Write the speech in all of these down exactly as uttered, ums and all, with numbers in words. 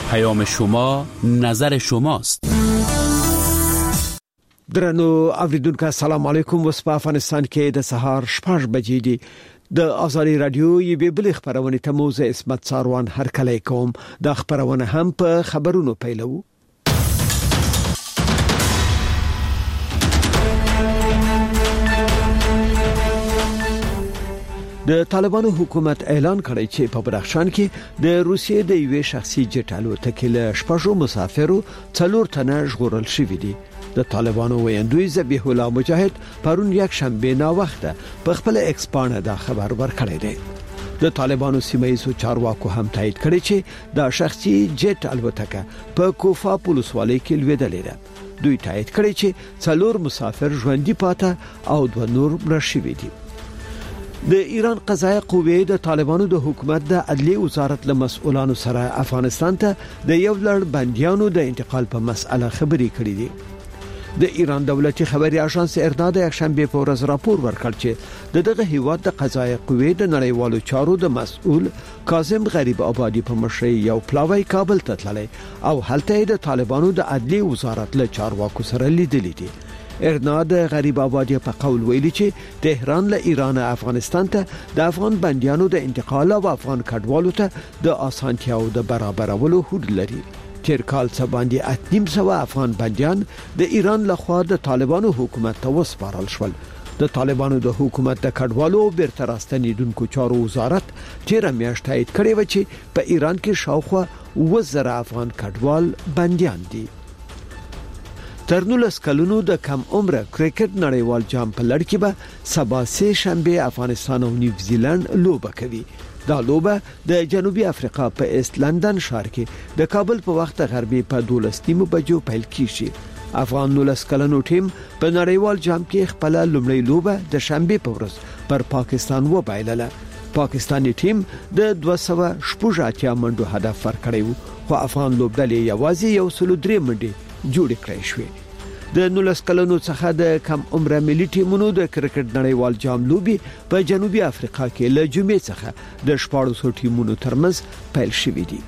پیام شما نظر شماست. درنو اوریدونکو السلام علیکم. وس په افغانستان کې د سهار شپږ بجې دي. د ازادي رادیو یوې بل خبرونه ته موزه اسمت ساروان هر کله کوم. د خبرونه هم په خبرونو پیلو. د طالبانو حکومت اعلان کړی چې په بدخشان کې د روسیې د یوې شخصي جټ الوتکې له شپږو مسافرو څلور تنه ژغورل شوي دي. د طالبانو ویاندوی ذبیح الله مجاهد پرون یک شنبه نا وخته په خپل ایکس باندې دا خبر ورکړی دی. د طالبانو سیمایي چارواکو هم تایید کړی چې دا شخصي جټ الوتکه په کوفا پولیسوالۍ کې لویدلې ده. دوی تایید کړی چې څلور مسافر ژوندۍ پاتې او دوه نور مړه شوي دي. د ایران قضایه قوه د طالبانو د حکومت د عدلیه وزارت له مسؤلانو سره افغانستان ته د یو لړ بنديانو د انتقال په مسأله خبرې کړې دي. د ایران دولتي خبري اژانس ارنا د یکشنبه په ورځ راپور ورکړ چې د دغه هیواد د قضایه قوه د نړیوالو چارو د مسؤل کاظم غریب آبادی په مشرۍ یو پلاوی کابل ته تللی او هلته د طالبانو د عدلیه وزارت له چارواکو سره لیدلې دي. ارنا د غریب آبادی په قول ویلي چې تهران له ایران افغانستان ته د افغان بنديانو د انتقال او افغان کډوالو ته د اسانتیاو د برابرولو هوډ لري. تیر کال څه باندې اتنیم سو افغان بنديان د ایران لخوا د طالبانو حکومت ته وسپارل شول. د طالبانو د حکومت د کډوالو بیرته راستنیدونکو چارو وزارت تیر میاشت تایید کړی و چې په ایران کې شاوخوا وزره افغان کډوال بنديان دي. ترنولس کلونو د کم عمره کرکټ نړیوال جام په لړ کې به سبا سه شنبه افغانستان او نیوزیلند لوبه کوي. دا لوبه د جنوبي افریقا په ایست لندن ښار کې د کابل په وخت غربي په دولسمه بجو پیل کیږي. افغان نولس کلنو ټیم په نړیوال جام کې خپل لومړی لوبه د شنبه په ورځ پر پاکستان وبایلله. پاکستاني ټیم د دوه سوه شپږ اتیا منډو هدف ورکړی خو افغان لوبډلې یوازې یو سل درې منډې جوړ کړی شوې. د نولس کلونو څخه د کم عمره ملي ټیمونو د کرکټ نړیوال جام لوبي په جنوبي افریقا کې له جمعې څخه د شپږ ټیمونو ترمنځ پیل شوې دي.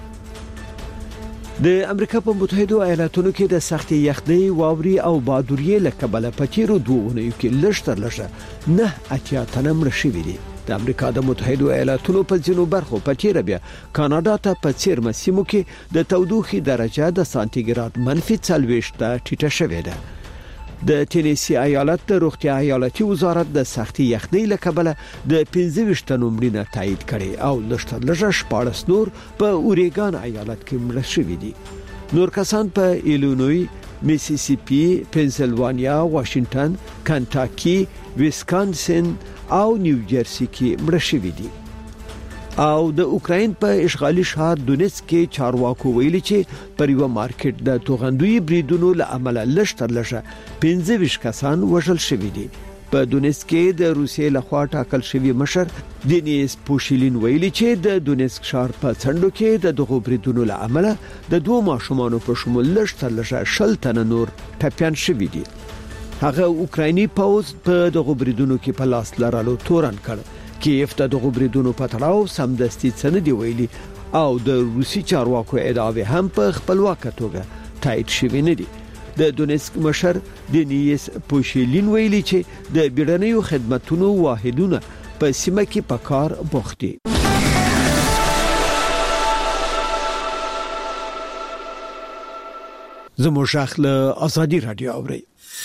د امریکا په متحده ایالاتونو کې د سختي یخنۍ واوري او بادوري له کبله په تیرو دوه اونیو کې لږتر لږه نه اتیا تنه مړه شوي دي. د امریکا د متحده ایالاتونو په ځینو برخو په تیر بیا کاناډا ته په څیر مسیمو کې د تودوخې درجه د سانتیګراد منفي څلوېښت ته ټیټه شوې ده. د ټینیسی ایالت د روغتیا ایالتي وزارت د سختي یخنۍ له کبله د پنځه ویشت نمبرینه تایید کړي او لږتر لږه شپاړس نور په اوریګان ایالت کې مړه شوي دي. نور کسان په ایلینوی، میسیسیپي، پنسلوانیا، واشنگټن، کنټاکی، ویسکانسن او نیوجرسي کې مړه شوي دي. او د اوکراین په اشغالي ښار دونیتسک کې چارواکو ویلي چې پر یو مارکیټ د توغندوی بریدونو له امله لږتر لږه پنځه ویشت کسان وژل شوي دي. په دونیتسک کې د روسیې لخوا ټاکل شوی مشر دینیس پوشیلین ویلي چې د دونیتسک ښار په څنډو کې د دغو بریدونو له امله د دوه ماشومانو په شمول لږتر لږه شل تنه نور ټپيان شوي دي. هغه اوکرایني پوز په دغو بریدونو کې په لاس لرلو تورن کړ. کیف ته دغو بریدونو په تړاو سمدستي څه دی ویلي او د روسي چارواکو ادعاوې هم په خپلواکه توګه تایید شوې نه دي. د دونیتسک مشر دینیس پوشیلین ویلي چې د بیړنیو خدماتو واحدونه په سیمه کې په کار بوخت دي. زموږ شاخله ازادي رادیو اوري.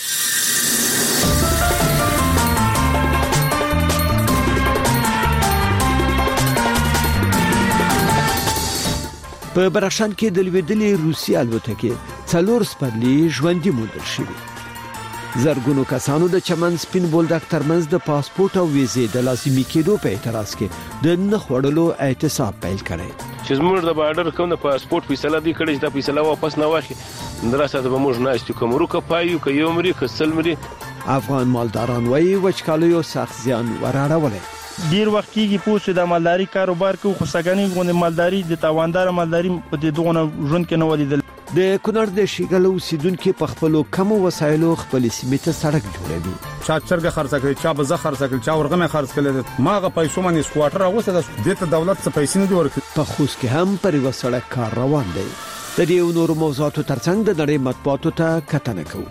په بدخشان کې د لویدلې روسي الوتکې څلور سپرلي ژوندۍ موندل شوي. زرګونو کسانو د چمن سپین بولدک ترمنځ د پاسپورت او ویزې د لازمي کېدو په اعتراض کې د نه خوړلو احتساب پیل کړي. چې زموږ د بارډر کوم د پاسپورت فیصله دی کړي چې د فیصله واپس نه واخلي دراسته به موږ نه استو کوم روکه پایو کې یو مری کسل مری. افغان مالداران وایي وچکالیو سخت زیان وراړولې. ډیر وخت کېږي پوسټ د مالداري کاروبار کوي خو سګنی غونډه مالداري د تاواندار مالداري په دې دغه ژوند کې نه ولیدل. د کونړ د شیګلو سیدونکو په خپل کم وسایلو خپل سیمه ته سړک جوړوي. چا چرګه خرڅ کړي، چا بزه خرڅ کړي، چا ورغمه خرڅ کړي. ماغه پیسو باندې سکواټر اوسه د دې ته دولت څخه پیسې نه دی ورکړي. په خوست کې هم پر وسړک کار روان دی. د دې نورو موضوعاتو ترڅنګ د نړۍ مطبوعاتو ته کتنه کوو.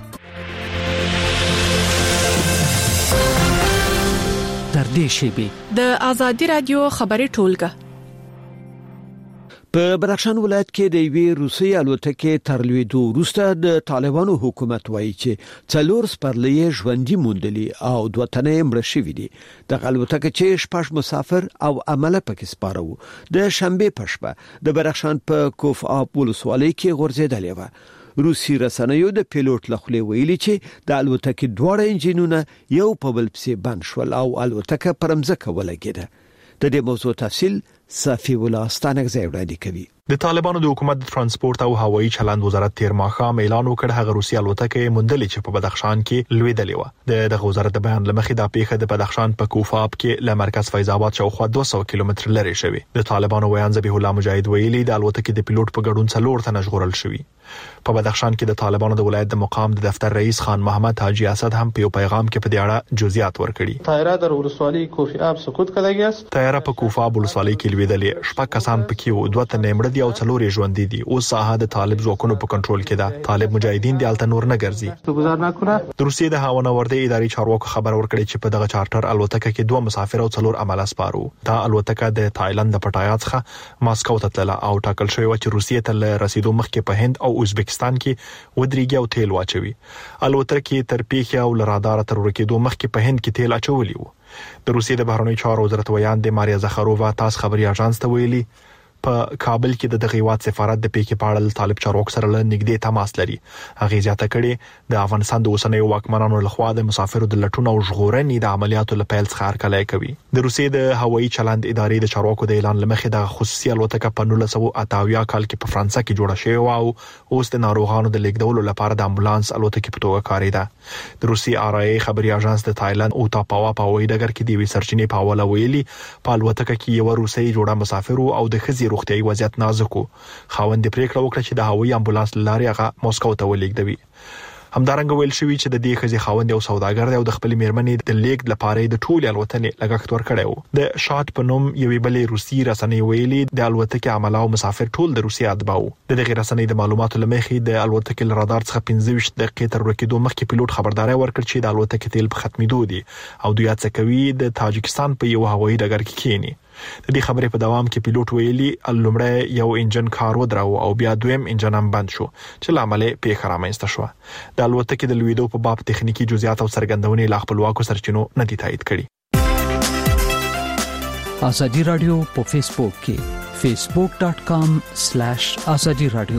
تر دې شیبې د آزادي رادیو خبري ټولګه په بدخشان ولایت کې د یوې روسي الوتکې تر لوېدو وروسته د طالبانو حکومت وایي چې څلور سپرلۍ ژوندۍ موندلي او دوه تنه مړه شوي دي. د الوتکې چې شپږ مسافر او عمله پکې سپاره وو د شنبه په شپه د بدخشان په کوف آب ولسوالۍ کې غورځېدلې و. روسي رسنیو د پیلوټ لخوا ویلي چې د الوتکې دواړه انجینونه یو په بل پسې بند شول او الوتکه پر مځکه ولګېده. د دې موضوع تفصیل صافي ولاستانک زیوړاندې کوي. د طالبانو د حکومت د ترانسپورت او هوایي چلند وزارت تیر ماښام اعلان وکړ هغه روسي الوتکه موندلې چې په بدخشان کې لوېدلې و. د دغه وزارت د بیان لمخې د پیښه د بدخشان په کوفاب کې له مرکز فیض آباد شاوخوا دوه سوه کیلومتر لرې شوی. د طالبانو ویان ذبیح الله مجاهد ویلي د الوتکې د پیلوټ په ګډون څلور تنه ژغورل شوی. په بدخشان کې د طالبانو د ولایت د مقام د دفتر رئیس خان محمد حاجی اسد هم په پیغام کې په دې اړه جزئیات ورکړي. طایره در ولسوالی کوفاب سقوط کړی است. طایره په کوفاب ولسوالی کې لوېدلې. شپږ کسان پکې وو، دوه تنه مړه دي او څلور یې ژوندۍ دي. اوس ساحه د طالب ځواکونو په کنټرول کې ده. طالب مجاهدین د الته نور نه ګرځي. د روسیې د هاونه ورده اداري چارواکو خبر ورکړي چې په دغه چارټر الوتکه کې دوه مسافر او څلور عمله سپارو. دا الوتکه د تایلند د پټایا څخه ماسکو ته تلله او ټاکل شوی و چې روسیې ته رسیدو مخکې په هند او ازبکستان کې ودرېږي او تیل واچوي. الوتکه تر پیښې او لرادار تر ورکېدو مخکې په هند کې تیل اچولي وو. د روسیې د بهرنیو چارو وزارت ویان د ماریا زخرووا تاس خبري اژانس ته ویلي په کابل کې د دغه هیواد سفارت د پیښې په اړه طالب چارواکو سره له نږدې تماس لري. هغه زیاته کړي د افغانستان د اوسنیو واکمنانو لخوا د مسافرو د لټون او ژغورنې د عملیاتو لپاره څخه هرکلی کوي. د روسیې د هوایي چلند ادارې د چارواکو د اعلان لمخې د خصوصي الوتکه په نولس سوه اته اویا کال کې په فرانسه کې جوړه شوې و او اوس د ناروغانو د لیږدولو لپاره د امبولانس الوتکې په توګه کارېده. د روسي آر آی خبري اژانس د تایلند او تاپاوا په هوایي ډګر کې د وی سرچینې په حواله ویلي په الوتکه کې یو روسي جوړه مسافر او د خزي روغتيایي وضعیت نازک و. خاوند پریکړه وکړه چې د هوایي امبولانس لارې هغه موسکو ته ولېږدوي. همدارنګه ویل شوی چې د دې خزي خاوند او سوداګر دی او د خپل میرمنې د لیږد لپاره د ټول الوتنې لګښت ورکړی و. د شات په نوم یوې بلې روسي رسنۍ ویلي د الوتکې عمله او مسافر ټول د روسي اتباع وو. د دغه رسنۍ د معلوماتو لمخې د الوتکې رادار څخه پنځه ویشت دقیقې تر ورکېدو مخکې پیلوټ خبرداري ورکړ چې د الوتکې تیل په ختمېدو دي او دوی هڅه کوي د تاجکستان په یو هوایي ډګر کې کېني. د دې خبرې په دوام کې پیلوټ ویلي لومړی یو انجن کار ودراو او بیا دویم انجن هم بند شو چې لامل پیښه رامنځته شو. د الوتکې د لوېدو په باب تخنیکی جزئیات او څرګندونې لا خپلواکو سرچینو نه دي تایید کړي. آزادي رادیو په فیسبوک کې facebook dot com slash azadi radio.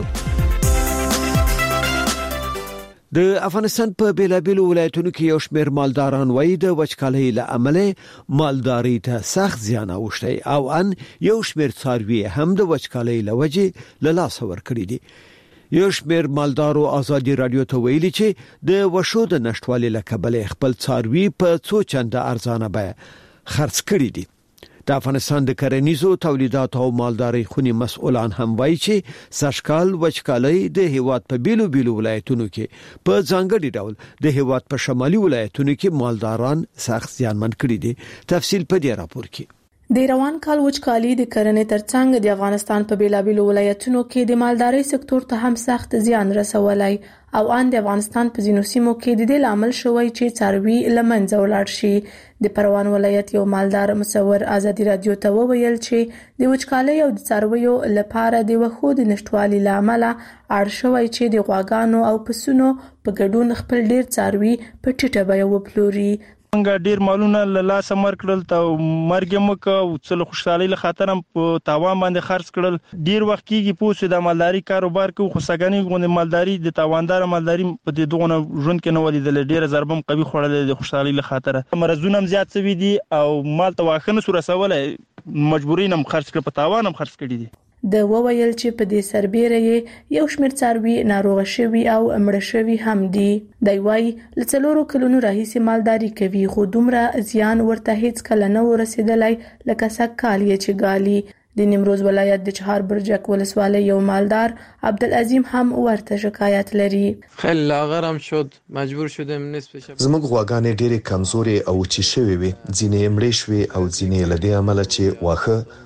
د افغانستان په بیلابیلو ولایتونو کې یو شمېر مالداران وایي د وچکالۍ له امله مالداري ته سخت زیان اوښتی او ان یو شمېر څاروي هم د وچکالۍ له وجې له لاسه ورکړي دي. یو شمېر مالدارو آزادي رادیو ته ویلي چې د وښو د نشټوالي له کبله خپل څاروي په څو چنده ارزانه بیه خرڅ کړي دي. د افغانستان د کرنیزو تولیداتو او مالداري خونی مسؤلان هم وایي چې سرشکال وچکالۍ د هیواد په بیلو بیلو ولایتونو کې په ځانګړي ډول د هیواد په شمالي ولایتونو کې مالداران سخت زیانمن کړي دي. تفصیل په دې راپور کې. د روان کال وچکالي د کرنې ترڅنګ د افغانستان په بیلابیلو ولایتونو کې د مالدارۍ سکتور ته هم سخت زیان رسولی او ان د افغانستان په ځینو سیمو کې د دې لامل شوی چې څاروي له منځه ولاړ شي. د پروان ولایت یو مالدار مصور آزادي رادیو ته وویل چې د وچکالۍ او د څارویو لپاره د وښو د نشټوالي لامل اړ شوی چې د غواګانو او پسونو په ګډون خپل ډیر څاروي په ټیټه بیه وپلوري. څنګه ډیر مالونه له لاسه مر کړل ته مرګ مک او څل خوشحالي له خاطر هم په تاوان باندې خرڅ کړل. ډیر وخت کېږي پوسې د مالداري کاروبار کوي خو سګنی غونډه مالداري د تاواندار مالداري په دې دغه ژوند کې نه ولیدل. ډیر ضربم قوي خوړل د خوشحالي له خاطر مرزونه هم زیات شوي دي او مال ته واخنه سور رسول مجبورین هم خرڅ کړ په تاوان هم خرڅ کړي دي. د وویل چې په دې سربېره یو شمېر څاروي ناروغ شوي او مړه شوي هم دي. دی وايي له څلورو کلونو راهیسې مالداري کوي خو دومره زیان ورته هیڅ کله نه ورسېدلی لکه سږکال یې چې ګالي. د نیمروز ولایت د چهار برجک ولسوالۍ یو مالدار عبدالعظیم هم ورته شکایت لري. خیلی لاغرم شد مجبور شدم نصف شب. زموږ غواګانې ډېرې کمزورې او چې شوي وي ځینې مړې شوي او ځینې له دې امله چې واښه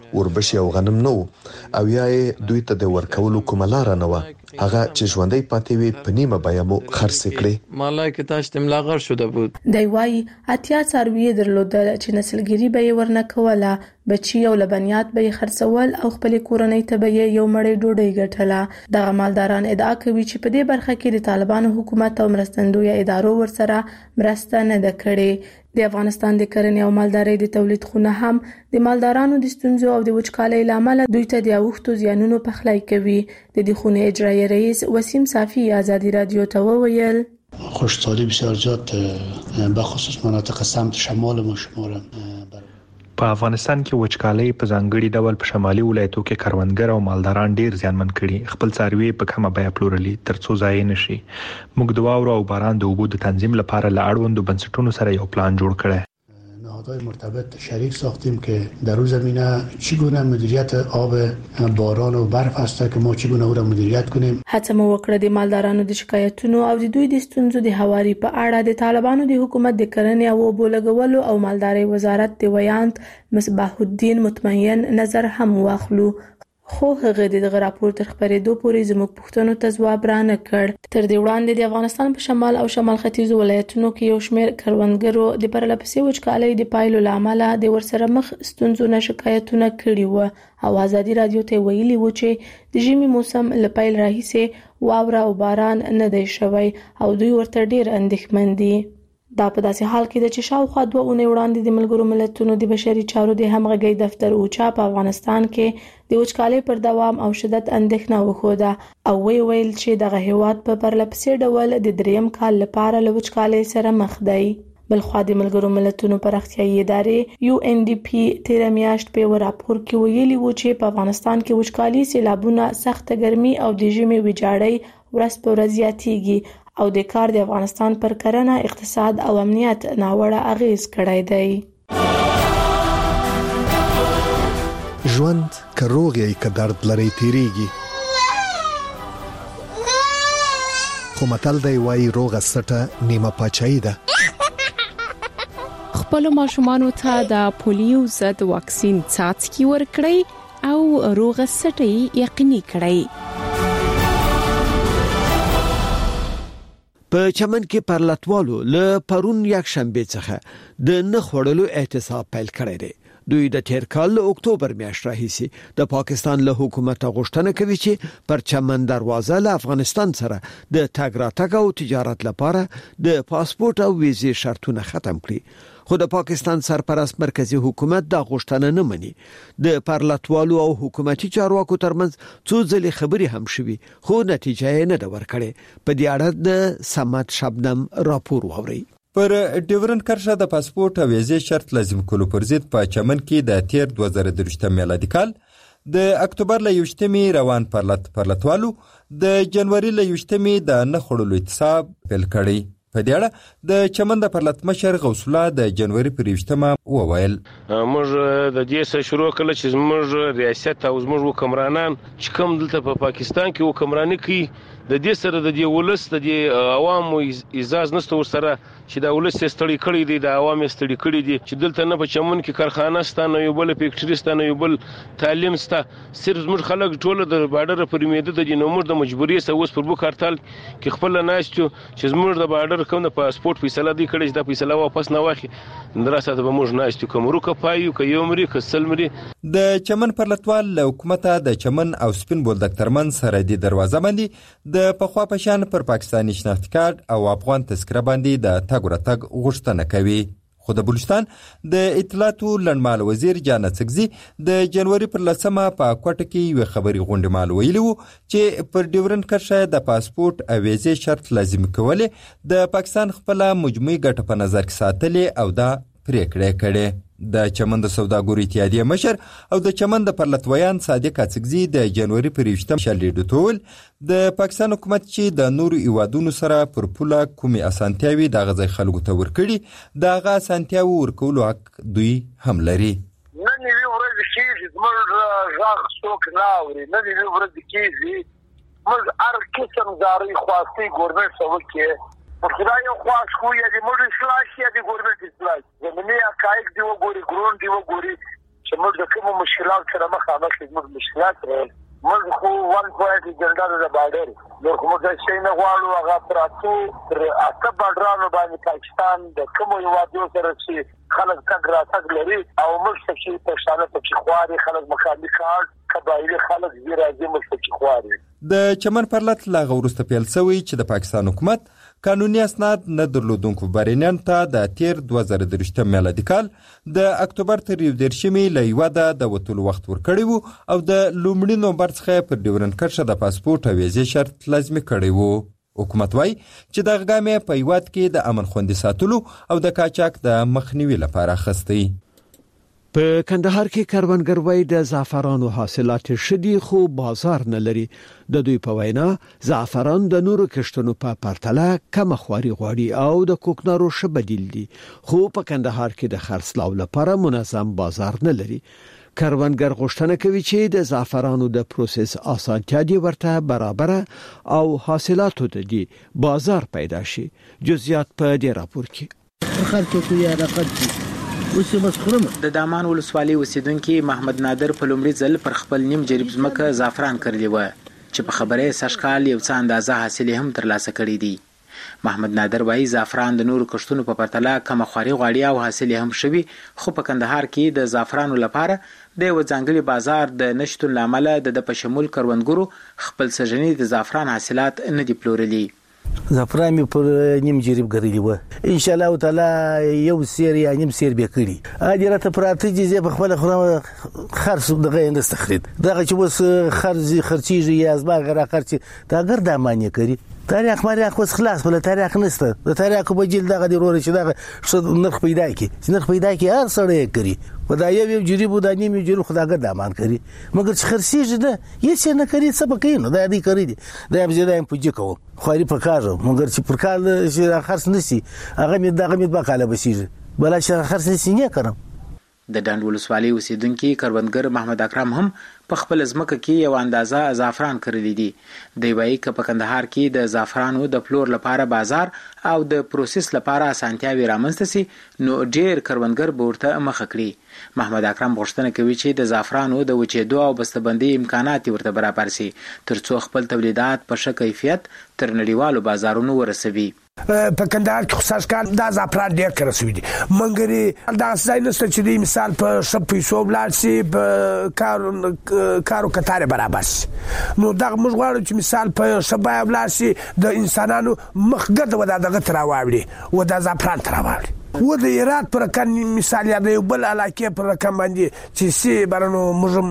وربشي او غنم نو او یا دوی ته د ورکولو کومه لار نه و هغه چې ژوندۍ پاتې وي په نیمه بیا مو خرڅ کړي. مالای که تاش تم لاغر شده بود. دی وای اتیا څاروي درلودل چې نسلګری به ورنه کوله، بچي او لبنیات به خرڅول او خپل کورنۍ ته به یو مړی ډوډۍ ګټله. دغه مالداران ادعا کوي چې په دې برخه کې د طالبانو حکومت او مرستندوی ادارو ورسره مرسته نه ده کړې. د افغانستان د کرنې او مالدارۍ د تولید خونه هم د مالدارانو د ستونزو او د وچکالۍ لامل دوی ته د اوښتو زیانونو پخلی کوي. د دې خونې اجرایی رئیس وسیم صافی آزادی رادیو ته وویل خوشحالی بسیار زیاد به خصوص مناطق سمت شمال ما شمارم. په افغانستان کې وچکالۍ په ځانګړي ډول په شمالي ولایتو کې کروندګر او مالداران ډیر زیانمن کړي، خپل څاروي په کومه بیه پلورلي ترڅو ضایع نشي. موږ د واورو او باران د اوبو د تنظیم لپاره له اړوندو بنسټونو سره یو پلان جوړ کړی. نهادهای مرتبط شریک ساختیم که در اون زمینه چگونه مدیریت آب باران و برف است که ما چگونه او را مدیریت کنیم. هڅه مو وکړه د مالدارانو د شکایتونو او د دوی د ستونزو د هواري په اړه د طالبانو د حکومت د کرنې او اوبو لګولو او مالدارۍ وزارت د ویاند مصباح الدین مطمئن نظر هم واخلو، خو هغه دغه راپور تر خبرېدو پورې زموږ پوښتنو ته ځواب را نه کړ. تر دې وړاندې د افغانستان په شمال او شمال ختیځ ولایتونو کې یو شمېر کروندګرو د پرلپسې وچکالۍ د پایلو له امله د ورسره مخ ستونزو نه شکایتونه کړي وو او آزادي رادیو ته ویلي وو چې د ژمي موسم له پیل راهیسې واوره او باران نه دی شوی او دوی ورته ډېر اندېښمن دي. دا په داسې حال کې ده چې شاوخوا دوه اونۍ وړاندې د ملګرو ملتونو د بشري چارو د همغږۍ دفتر اوچا په افغانستان کې د وچکالۍ پر دوام او شدت اندېښنه وښوده او وی ویل چې دغه هیواد په پرلپسې ډول د دریم کال لپاره له وچکالۍ سره مخ دی. بلخوا د ملګرو ملتونو پراختیایي ادارې یو ان ډي پی تیر میاشت په یو راپور کې ویلي و چې په افغانستان کې وچکالي، سیلابونه، سخته ګرمي او د ژمي ویجاړۍ ورځ په ورځ زیاتېږي او د کار د افغانستان پر کرنه، اقتصاد او امنیت ناوړه اغیز کړی دی. ژوند که روغ یې که درد لري تیریږي، خو متل دی وایي روغه سټه نیمه پاچاهي ده. خپل ماشومانو ته د پولیو ضد واکسین څاڅکي ورکړئ او روغه سټه یقیني کړئ. په چمن کې پرلتوالو له پرون یک شنبه څخه د نه خړلو احتساب پیل کړی دی. دوی د تیر کال له اکتوبر میاشتې راهیسې د پاکستان له حکومت غوښتنه کوي چې پر چمن دروازه له افغانستان سره د تګ راتګ او تجارت لپاره د پاسپورت او ویزې شرطونه ختم کړي. خو د پاکستان سرپرست مرکزی حکومت دا غوښتنه نه مني. د پرلتوالو او حکومتي چارواکو ترمنځ څو ځلې خبرې هم شوي خو نتیجه یې نه ده ورکړې. په دې اړه د سمت شبنم راپور واوري. پر ډیورن کرښه د پاسپورت او ویزې شرط لازم کولو پر ضد په چمن کې د تیر دوه زره درویشتم میلادي کال د اکتوبر له یوشتمې روان پرلت پرلتوالو د جنوري له یوشتمې د نه خړلو احتساب پیل کړی. په دې اړه د چمن د پرلت مشر غوث الله د جنوري پر یوشتمه وویل موږ د دې سره شروع کړل چې موږ ریاست او موږ حکمرانان چې کوم دلته په پاکستان کې حکمراني کوي د دې سره د دې ولس د دې عوامو اعزاز نشته ورسره چې دا ولس ستړي کړي دي، د عوام ستړي کړي دي چې دلته نه په چمن کې کارخانه ستانه یو بل فیکټری ستانه یو بل تعلیم ستا صرف موږ خلک ټوله د بارډر پر میده د جنومر د مجبوری سره اوس پر بو کارتل کې خپل ناشتو چې موږ د بارډر کوم د پاسپورت فیصله دی کړي چې دا فیصله واپس نه واخی دراسته به موږ ناشتو کوم روکه پایو کې یو مری کسل مری. د چمن پرلتوال له حکومت د چمن او سپین بولدک ترمن سره د دروازه باندې د پخوا پشان پر پاکستاني شناخت کارت او افغان تذکره باندې د تګ راتګ غوښتنه کوي. خو د بلوچستان د اطلاعاتو لنډمال وزیر جان اڅکزي د جنوري پر لسمه په کوټه کې یو خبري غونډه مال ویلو چې پر ډیورن کرښه د پاسپورت او ویزې شرط لازم کولې د پاکستان خپل مجموعي ګټه په نظر کې ساتلې او دا پریکړه کړې. د چمن د سوداګرو اتحادیه مشر او د چمن د پرلتویان صادق اڅکزي د جنوري پر یوشتم شلیډو تول د پاکستان حکومت چې د نورو ایوادونو سره پر پوله کومي اسانتیاوي د غځي خلکو ته ورکړي د غا اسانتیاوي ورکولو حق دوی هم لري. نن یې ورځ کې زموږ ژغ څوک نه اوري، نن یې ورځ کې موږ هر قسم زاري خواستی ګورنمنت سره کې خدای یو خواست خو یې د موږ اصلاح یې د ګورنمنت اصلاح زمینه حقایق دی وګوري ګرون دی وګوري چې موږ د کوم مشکلات سره مخامخ موږ مشکلات موږ خو وان پوینټ جنډر د بارډر نو کوم ځای شي نه غواړو هغه پراتو تر اته بارډرانو باندې پاکستان د کوم یوادو سره چې خلک تګ را تګ لري او موږ چې په شانه په خواري خلک مخالفت کار قبایلی خلک زیرا دې موږ چې خواري د چمن پرلط لاغه ورسته پیل شوی چې د پاکستان حکومت قانوني اسناد نه درلودونکو بارینان ته د تیر دوه زره درې میلادي کال د اکتوبر تر یو دېرشمې له یواده د وتلو وخت ورکړی وو او د لومړي نومبر څخه پر ډیورنډ کرښه د پاسپورت او ویزې شرط لازمي کړی وو. حکومت وایي چې دغه ګام په هیواد کې د امن خوندي ساتلو او د قاچاق د مخنیوي لپاره اخیستی. په کندهار کې کروندګر وای د زعفرانو حاصلات شدي خو بازار نه لري. د دوی په وینا زعفران د نورو کښتونو په پرتله کم خواري غواړي او د کوکنارو ښه بدیل دي خو په کندهار کې د خرڅلاو لپاره منظم بازار نه لري. کروندګر غوښتنه کوي چې د زعفرانو د پروسس اسانتیا دی ورته برابر او حاصلاتو ته دی بازار پیدا شي. جزئیات په دې راپور کې خرڅو کوي راکړي. د دامان ولسوالۍ اوسیدونکي محمد نادر په لومړي ځل پر خپل نیم جریب ځمکه زعفران کړلی و چې په خبره سشکال یو څه اندازه حاصل هم ترلاسه کړی دی. محمد نادر وایي زعفران د نورو کښتونو په پرتله کم خواري غواړي او حاصل هم شوي خو په کندهار کې د زعفرانو لپاره د یو ځانګړي بازار د نشتون لامل د په شمول کروندګرو خپل سژنې د زعفران حاصلات نه دی پلورلي. زعفران می پر نیم جریب غړلی و ان شاء الله تعالی یو سیر یا نیم سیر به کړی اجرته پراته جزې په خپل خرڅ دغه اندستخرید دغه چې وس خرڅ خرچیږي یا ازما غره خرڅ دا ګر د معنی کوي تاریخ مری خو خلاص ولا تاریخ نشته د تاریخ په جیل دغه ضروري چې دغه نرخ پیدا کی چې نرخ پیدا کی هر سړی کوي ودا یو جریب د نیم جریب خداګر د امان کوي مګر چې خرڅیږي نه هیڅ نه کوي څه پکې نو دا دی کوي دا به زیاده پوجي کوو خواري پکاره مګر چې پرکال چې خرڅ نسی هغه می دغه می بقاله بسیږي بل چې خرڅ نسی نه کړم. د ډنډ ولسوالۍ اوسیدونکي کروندګر محمد اکرم هم په خپل ځمکه کې یو اندازه زعفران کړی دي. دی وایي چې په کندهار کې د زعفرانو د پلور لپاره بازار او د پروسس لپاره اسانتیاوي رامنځته سي نو ډېر کروندګر به ورته مخه کړي. محمد اکرم غوښتنه کوي چې د زعفرانو د وچېدو او بسته‌بندۍ امکانات ورته برابر سي ترڅو خپل تولیدات په ښه کیفیت تر نړیوالو بازارونو ورسوي. په کندهار کې خصوص کار د زعفران ډېر کرسوي دي منګري دا ځای نشته چې د مثال په ښه پیسو بلار سي په کار کارو کتاره برابر سي نو دا موږ غواړو چې مثال په ښه بای بلار سي د انسانانو مخګد ودا دغه تراوړي ودا زعفران تراوړي و د ایرات پر کان مثال یا د بل علاقه پر کان باندې چې سی برنو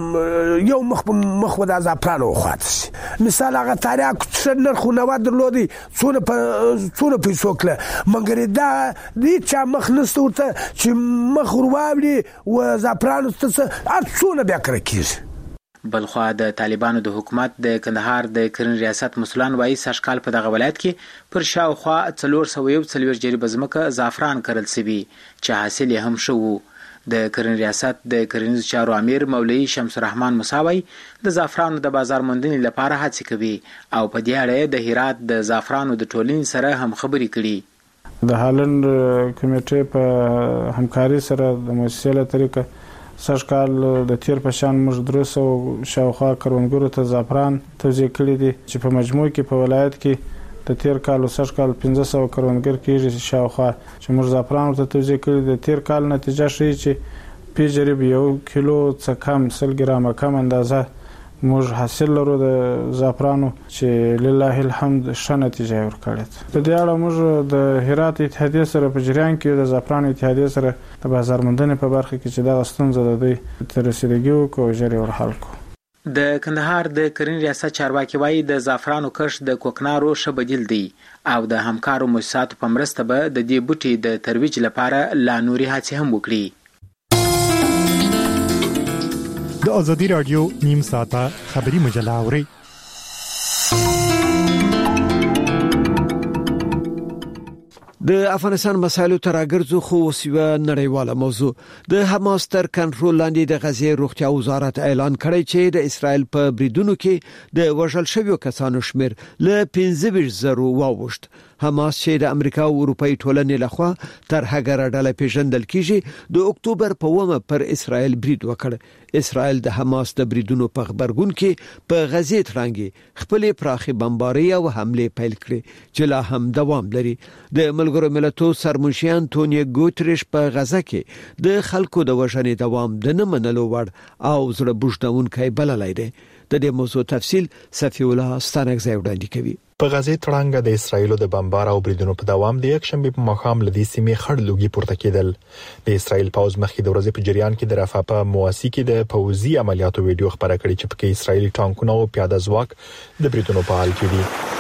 موږ یو مخ مخ ودا زعفران وخات مثال هغه تاریخ څنګه خو نو درلودي څونه په څونه پیسو کله مګر دا دې چا مخ نستورته چې مخ ورواړي و زعفران څه څونه بیا کړکیږي. بلخوا د طالبانو د حکومت د کندهار د کرن ریاست مسولان وایي سشکال په دغه ولایت کې پر شاوخوا څلور سوه یو څلوېښت جریب ځمکه زعفران کرل سوي چې حاصل یې هم ښه و. د کرن ریاست د کرنیزو چارو امیر مولوي شمس الرحمن موسی وایي د زعفرانو د بازار موندنې لپاره هڅې کوي او په دې اړه د هرات د زعفرانو د ټولنې سره هم خبرې کړي. د هالند کمیټې په همکاري سره د مؤسسې له طریقه سشکال د تیر په شان موږ درس او شاوخوا کروندګرو ته زعفران توزیع کړي دي چې په مجموع کې په ولایت کې د تیر کال او سشکال پنځه سوه کروندګر کېږي شاوخوا چې موږ زعفران ورته توزیع کړي د تیر کال نتیجه ښیي چې پی جریب یو کیلو څه کم سل ګرامه کم اندازه موږ حاصل لرو د زعفرانو چې لله الحمد ښه نتیجه ورکړې. په دې اړه موږ د هرات اتحادیې سره په جریان کې د زعفرانو اتحادیې سره د بازار موندنې په برخه کې چې دغه ستونزه د دوی تر رسیدګي وکړو ژر یې ورحل کړو. د کندهار د کرنې ریاست چارواکي وایي د زعفرانو کښت د کوکنارو ښه بدیل دی او د همکارو مؤسساتو په مرسته به د دې بوټي د ترویج لپاره لا نورې هڅې هم وکړي. د ازادي رادیو نیم ساعته خبری مجله اوري. د افغانستان مسایلو تر اګرځو خو وسیوه نړیواله موضوع د حماس تر کنټرول لاندې د غزې روغتیا وزارت اعلان کړی چې د اسرائیل په بریدونو کې د وژل شویو کسانو شمیر له پنځه ویشت زرو واوښت. حماس چې د امریکا او اروپאי ټولنې لخوا تر هغه ډله پیژندل کیږي د اکتوبر په اومه پر اسرائیل برید وکړ. اسرائیل د حماس د بریدونو په خبرګون کې په غزې ترانګي خپل پراخي بمباري او حمله پیل کړې چې لا هم دوام لري. د ملګرو ملتونو سرمنشي انټونیو ګوتریش په غزا کې د خلکو د وژنې دوام د نه منلو وړ او زړه بوجدونکي بللای دی. د دې موضوع تفصیل صفی الله ستانګزی وړاندې کوي. په غزې تړانګه د اسرایل د بمبار او بریدونو په دوام د یک شنبه په مخام لدی سیمې خړ لوګي پورته کېدل. د اسرایل پاوز مخکې د ورځې په جریان کې د رفح په مواسي کې د پوځي عملیاتو ویډیو خبره کړې چې پکې اسرایلی ټانکونه او پیاده ځواک د بریدونو په حال کې دي.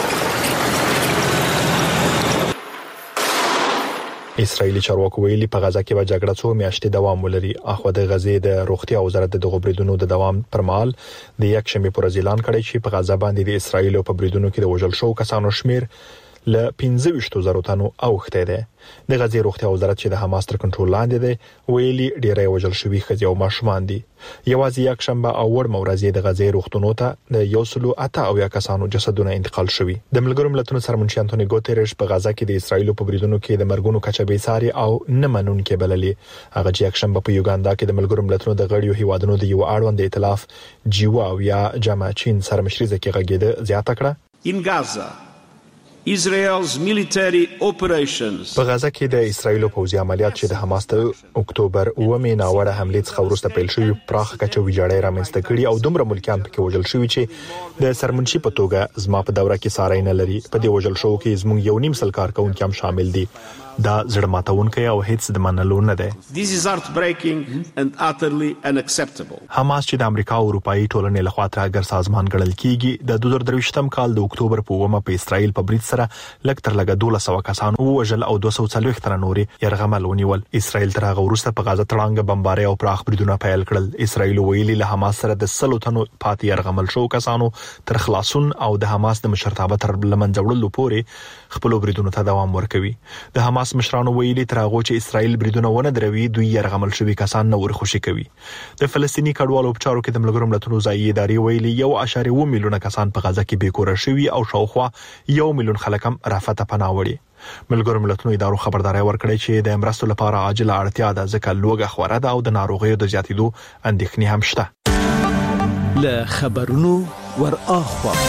اسرایلی چارواکو ویلي په غزا کې به جګړه څو میاشتې دوام ولري. اخو د غزې د روغتیا وزارت د دغو بریدونو د دوام پر مهال د یک شنبه پر ورځ اعلان کړی چې په غزا باندې د اسرایل په بریدونو کې د وژل شو کسانو شمیر ل پنځه ویشت زره تنو اوخته ده. د غزې روغتیا وزارت چې د حماس تر کنټرول لاندې ده ویلي ډیری وژل شوی ښځې او ماشومان دي. یوازې یک شنبه او ور مورزې د غزې روغتونو ته د یو سلو اته او یا کسانو جسدونه انتقال شوي. د ملګرو ملتونو سرمنشي انټونیو ګوتریش په غزا کې د اسرایل په بریدونو کې د مرګونو کچه به ساري او نه منونکې بللې. هغه چې یک شنبه په یوګاندا کې د ملګرو ملتونو د غړیو هیوادونو د یو اړوند ائتلاف جیوا او یا جامع چین سره مشرزه کې غږیده زیاته کړه. In Gaza Israel's military operations په غزا کې د اسرایل پوځي عملیات چې د حماس د اکتوبر اومه ناوړه حمله څخه وروسته پیل شوی پراخ کچه ویجاړی رامنځته کړي او دومره ملکیان پکې وژل شوی چې د سرمنشي په توګه زما په دوره کې ساري نه لري. په دې وژل شو کې زموږ یو نیم سل کارکونکي هم شامل دي. دا زړه ماتونکی او هیڅ د منلو نه ده. This is heartbreaking and utterly unacceptable. حماس چې د امریکا او اروپאי ټولنې لخوا ترهګر سازمان ګڼل کیږي د دوه زره درویشتم کال د اکتوبر په اومه په اسرایل په برید سره لږ تر لږه دوه سوه کسان وژل او دوه سوه څلوېښت تنه نورې يرغمل ونیول. اسرایل تر هغه وروسته په غزا تړانګه بمباري او پراخ بریدونه پیل کړل. اسرایل ویلي له حماس سره د سلو تنو پاتې يرغمل شو کسانو تر خلاصون او د حماس د مشرتابه تر لمنځه وړلو پورې خپل بریدونو ته دوام ورکوي. د حماس مشرانو ویلي تر هغه چې اسرایل بریدونه ونه دروي دوی يرغمل شوی کسان نه ورخوشي کوي. د فلسطینی کډوالو په چارو کې د ملګرو ملتونو ځایي ادارې ویلي یو اشاریه اووه میلیونه کسان په غزا کې بیکوره شوي او شاوخوا یو میلیون خلک هم رافته پناه وړي. ملګرو ملتونو ادارو خبرداري ورکړې چې د مرستو لپاره عاجله اړتیا ده ځکه لوګه خوره ده او د ناروغیو د زیاتېدو اندېښنې هم شته. له خبرونو ور اخوا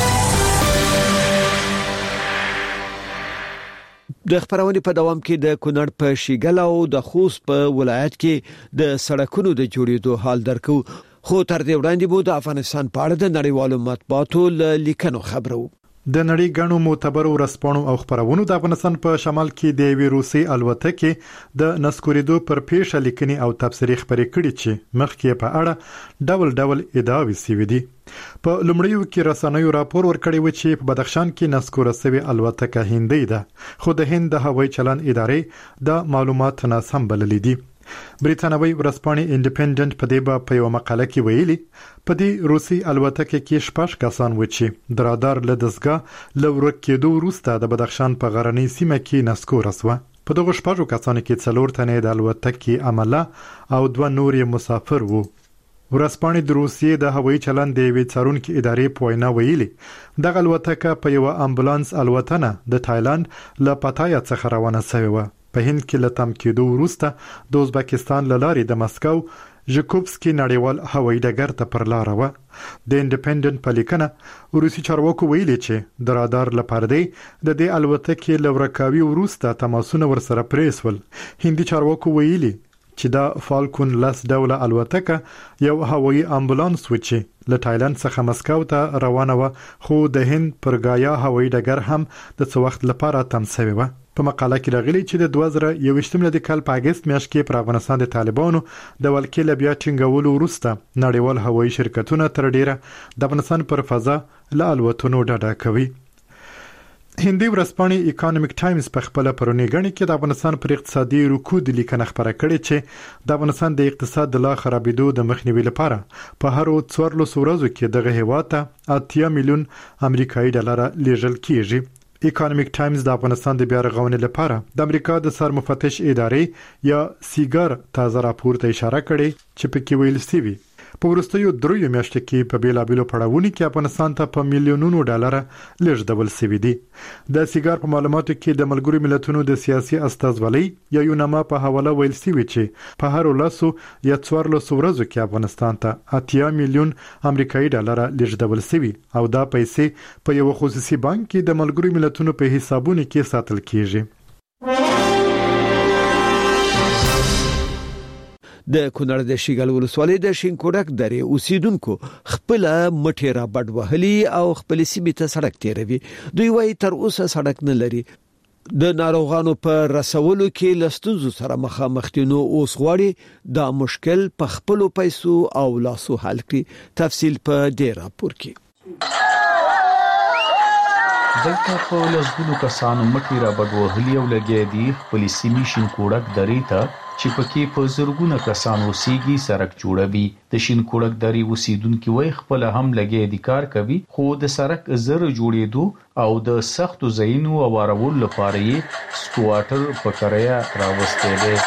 د خبرونې په دوام کې د کونړ په شیګل او د خوست په ولایت کې د سړکونو د جوړېدو حال درکو. خو تر دې وړاندې بو د افغانستان په اړه د نړیوالو مطبوعاتو لیکنو خبرو. د نړۍ غنو معتبر ورسپانو او خبرونو د افغانستان په شمال کې د وی روسي الوتکې د نسکوریدو پر پیښه لیکنې او تبصرې خبرې کړې چې مخکې په اړه ډول ډول ادعاوې سوي دي. په لومړیو کې رسنیو راپور ورکړی و چې په بدخشان کې نسکوره شوی الوتکه هندۍ ده خو د هند د هوایي چلن ادارې د معلومات ناسم بللې دي. بریټانوي ورسپانې انډیپندنت په دې باب په یو مقاله کې ویلي په دې روسي الوتکه کې شپږ کسان و چې د رادار له دستګاه له ورک کېدو وروسته د بدخشان په غرنۍ سیمه کې نسکوره شوه. په دغه شپږو کسانو کې څلور تنې د الوتکې عمله او دوه نور مسافر وو. ورسپانې د روسیې د هوایي چلن د یوې څارونکو ادارې په وینا ویلي دغه الوتکه په یو امبولانس الوتنه د تایلند له پټایا څخه روانه شوې وه. په هند کې له تم کېدو وروسته د ازبکستان له لارې د مسکو ژکوبسکي نړیوال هوایي ډګر ته پر لار و. د انډیپندنت په لیکنه روسي چارواکو ویلي چې د رادار لپاره دی د دې الوتکې له ورکاوي وروسته تماسونه ورسره پریسول. هندي چارواکو ویلي چې دا فالکون لس ډوله الوتکه یو هوایي امبولانس و چې له تایلند څخه مسکو ته روانه و خو د هند پر غایا هوایي ډګر هم د څه وخت لپاره تم شوی و. په مقاله کې راغلي چې د دوه زره یوویشتم د کال په اگست میاشت کې پر افغانستان د طالبانو د ولکې له بیا ټینګولو وروسته نړیوال هوایي شرکتونه تر ډیره د افغانستان پر فضا له الوتنو ډډه کوي. هندي ورځپاڼې اکانومیک ټایمز په خپل پرونی غني کې د افغانستان پر اقتصادي رکود لیکنه خبره کړې چې د افغانستان د اقتصاد د لا خرابېدو د مخنیوي لپاره په هر څوارلس ورځو کې دغه هیواد ته اتیا میلیون امریکایي ډالر لیږل کیږي. اکانومیک ټایمز د افغانستان د بیا رغونې لپاره د امریکا د سرمفتش ادارې یا سیګار تازه راپور ته اشاره کړې چې پکې ویل شوی په وروستیو دریو میاشتو کې په بیلابیلو پړاوونو کې افغانستان ته په میلیونونو ډالر لیږدول شوي دي. د سیګار په معلوماتو کې د ملګرو ملتونو د سیاسي استازولۍ یا یوناما په حواله ویل شوي چې په هر لاسو یا څوارلسو ورځو کې افغانستان ته اتیا میلیون امریکایي ډالر لیږدول شوي او دا پیسې په یو خصوصي بانک کې د ملګرو ملتونو په حسابونو کې ساتل کیږي. د کونړ د شیګل ولسوالۍ د شینکوړک درې اوسیدونکو خپل مټې را بډ وهلي او خپل سیمې ته سړک تیروي. دوی وايي تر اوسه سړک نه لري. د ناروغانو په رسولو کې لستونزو سره مخامخ دي، نو اوس غواړي دا مشکل په خپل پیسو او لاسو حل کړي. تفصیل په دې راپور کې. دلته په لسګونو کسانو مټې را بډ وهلي او لګیا دي خپل سیمې شینکوړک درې ته چې پکې په زرګونه کسان اوسېږي سړک جوړوي. د شینکوړک درې اوسیدونکو وای خپل هم لګي دي کار کوي، خو د سړک زر جوړېدو او د سختو ځایونو اوارول لپاره یې سکواټر په کرایه راوستي دي.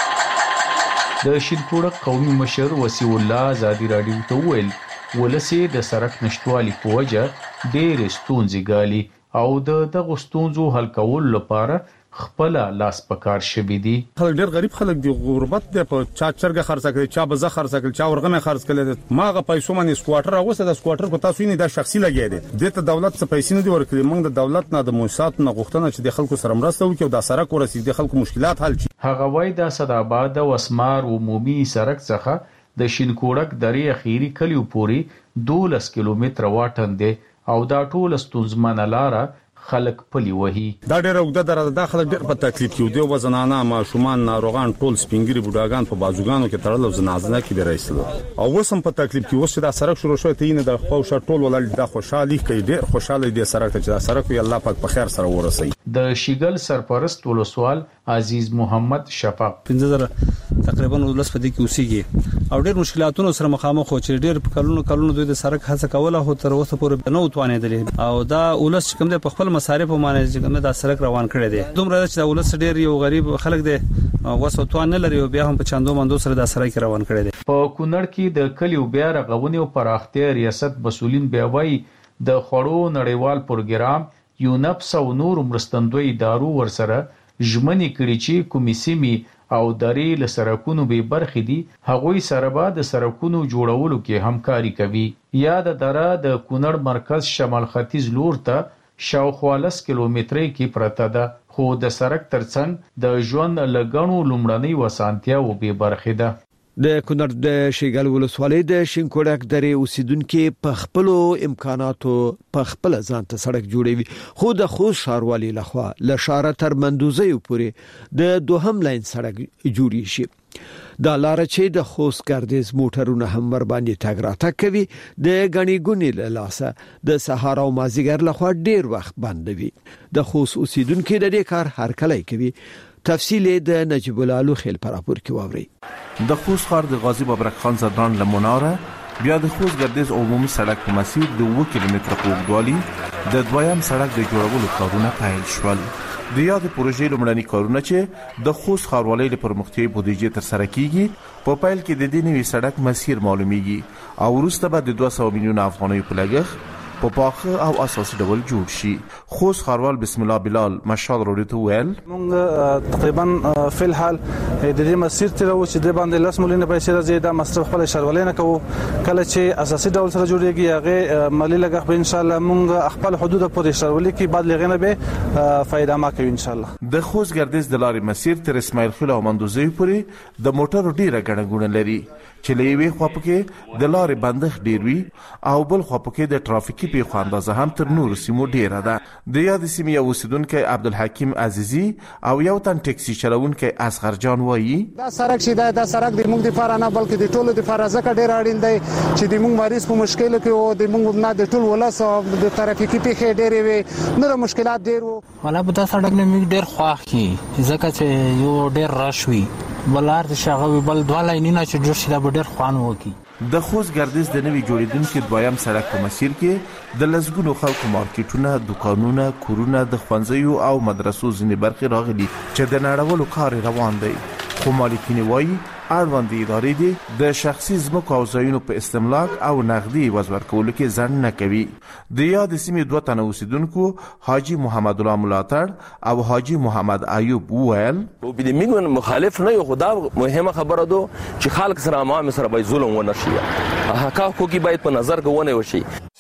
د شینکوړک قومي مشر وسیع الله ازادي رادیو ته ویل ولسې د سړک نشټوالي په وجه ډېر ستونزې ګالي او د دغه ستونزو حل کول لپاره خپل لاس پکار شوی دي. خلک ډېر غریب خلک دي، غربت دی، په چا چرګه خرڅ کړي، چا بزه خرڅ کړي، چا ورغمه خرڅ کړي. ماغه پیسو باندې سکواټر اوسه د سکواټر کو تاسو نه د شخصي لګی دي. دته دولت څخه پیسې نه دی ورکړي. موږ د دولت نه د موسسات نه غوښتنه چې د خلکو سره مرسته وکړي او د سړک ورسېږي د خلکو مشکلات حل شي. هغه وای د صداباد او اسمار عمومي سړک څخه د شینکوړک درې اخیری کلیو پورې دولس کیلومتر واټن دی او دا ټول ستونزمنه لاره خلک پلی وهي. دا ډېر وګړه در داخله ډېر په تکلیف کې دی. وزنانه ماشومان ناروغان ټول سپینګری بوډاګان په بازوګانو کې تړل او زنازنه کې به رسیدل او وسم په تکلیف کې اوس دا سړک شروع شوی ته نه د خو شټول ولل د خوشحالي کې ډېر خوشاله دي سړک ته چې دا سړک وي الله پاک په خیر سره ورسي. د شیګل سرپرست ولسوال عزیز محمد شفاق پنځه زره تقریبا ولس په دې کې اوسېږي او ډېر مشکلاتونو سره مخامخ خو چې ډېر په کلونو کلونو دوی د سړک هڅه کوله خو تر اوسه پورې نه وتوانېدل او دا ولس کوم د خپل مصارف په معنی چې کوم د سړک روان کړی دی. دومره چې دا ولس ډېر یو غریب خلک دی وسو توان نه لري او بیا هم په چاندو مندو سره د سړک روان کړی دی. په کونړ کې د کلیو بیا رغونې او پراختیا ریاست مسولین بیا وایي د خړو نړیوال پروګرام یونپس او نور مرستندوی ادارو ورسره ژمنې کړي چې کومې سیمې او درې له سړکونو به برخې دي هغوی سره به د سړکونو جوړولو کې همکاري کوي. یا د دره د کونړ مرکز شمال ختیځ لور ته شاوخوا لس کیلومترۍ کې پرته ده، خو د سړک ترڅنګ د ژوند لګڼو لومړنۍ وسانتیا و به برخې ده. د کونړ د شیګل ولسوالۍ د شینکوړک درې اوسیدونکو په خپل امکاناتو په خپل ځان ته سړک جوړوي، خو د خوست ښاروالۍ لخوا له شاره تر مندوزیو پورې د دوهم لاین سړک جوړی شي. دا لار چې د خوست ګردیز موټرونه هم ور باندې تګ راتګ کوي د غنی ګونی له لاسه د سهار او مازیګر لخوا ډیر وخت بندوي. د خوست اوسیدونکو د دې کار هر کله کوي. تفصیل د نجیب الله خیل پر راپور کې واوري. د خوست ښار د غازی بابرک خان زدران لمناره بیا د خوست ګردیز عمومي سړک په مسیر د اوه کیلومتره په اوږدوالي د دویم سړک د جوړولو کارونه پیل شول. د یاد پروژې لومړني کارونه چې د خوست ښاروالۍ له پرمختیايي بودیجې تر سره کیږي په پیل کې د دې نوي سړک مسیر معلومیږي او وروسته به د دوه سوه میلیون افغانیو په لګښت په پاخه او اساسي ډول جوړ شي. خوست ښاروال بسم الله بلال مشال روډ ته ویل موږ تقریبا په الحال د دې مسیر تر او چې د باندې لاس مولینه پیسې راځي د مصرف خپل ښاروالۍ نه کوو. کله چې اساسي ډول سره جوړیږي هغه مالی لګښت به ان شاء الله موږ خپل حدود پورې ښاروالۍ کې بعد لغنه به فائدہ ما کوي ان شاء الله. د خوست ګردیز د لارې مسیر تر اسماعیل خیل او مندوزی پورې د موټرو ډیره ګڼه لري چې لېوي خو پکې د لارې بندښت ډیر وي او بل خو پکې د ټرافیکي پیښو اندازه هم تر نور سیمو ډیره ده. د یاد سیمې اوسیدونکو عبدالحکیم عزیزی او یو تن ټیکسي چلوونکی اصغر جان وایي دا سړک چې دا د سړک د موږ لپاره نه بلکې د ټولو لپاره ځکه ډیر اړین دی چې د موږ مریض په مشکل کې او د موږ نه د ټول ولس او د ټرافیکي پیښې ډیرې وي نور مشکلات ډیر وو. ولا په دا سړک نه موږ ډیر خوښ کی ځکه چې یو ډیر راشوي بلار د شغوي بل دوالای نه چې جوړ شي دا ډیر خوان وکي. د خوست ګردیز د نوي جوړیدونکو دویم سړک په مسیر کې د لزګونو خلکو مارکیټونه، دکانونه، کورونه، د ښوونځیو او مدرسو ځینې برخې راغلي چې د نړولو کار روان دی، خو مالکین وایي اړوند ادارې دي د شخصي ځمکو او ځایونو په استملاک او نقدي عوض ورکولو کې ځنډ نه کوي. د یاد سیمې دوه تنه اوسیدونکو حاجی محمد الله ملاتړ او حاجی محمد ایوب وویل د میګون مخالف نه یو، خدا مهمه خبره ده چې خلک سره عوام سره به ظلم ونه شي، حقایق کې باید په نظر کې ونه وشي.